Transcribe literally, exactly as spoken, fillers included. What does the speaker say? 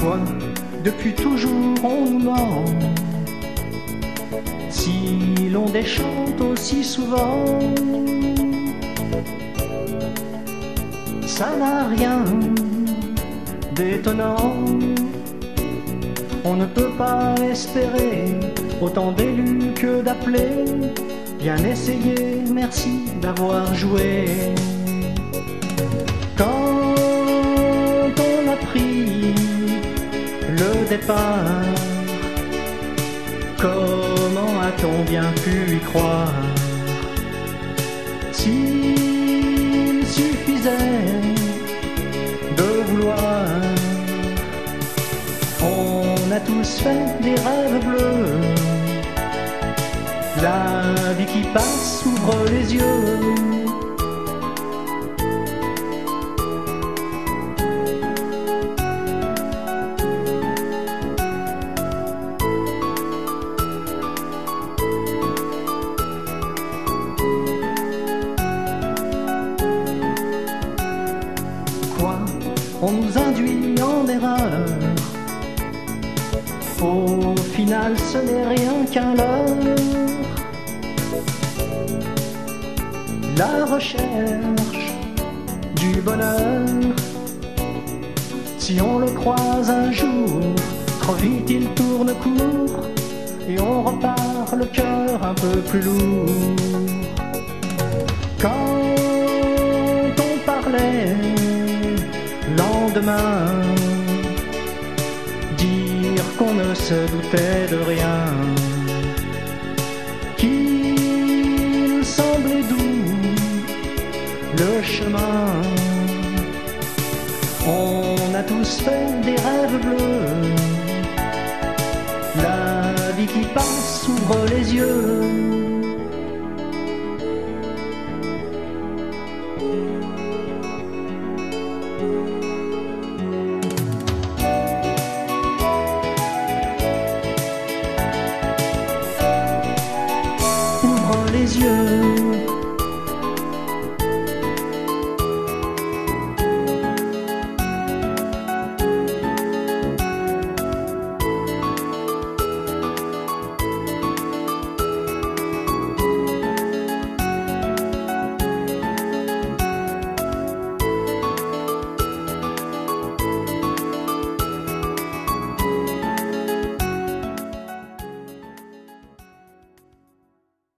Quoi, depuis toujours on nous ment? Si l'on déchante aussi souvent, ça n'a rien d'étonnant. On ne peut pas espérer autant d'élus que d'appelés. Bien essayé, merci d'avoir joué. Quand on a pris le départ, comment a-t-on bien pu y croire? S'il suffisait de vouloir, on a tous fait des rêves bleus. La vie qui passe ouvre les yeux. Quoi, on nous induit en erreur? Au final, ce n'est rien qu'un leurre. La recherche du bonheur, si on le croise un jour, trop vite il tourne court et on repart le cœur un peu plus lourd. Quand on parlait lendemain, dire qu'on ne se doutait de rien, qu'il semblait doux le chemin. On a tous fait des rêves bleus. La vie qui passe ouvre les yeux. Ouvre les yeux.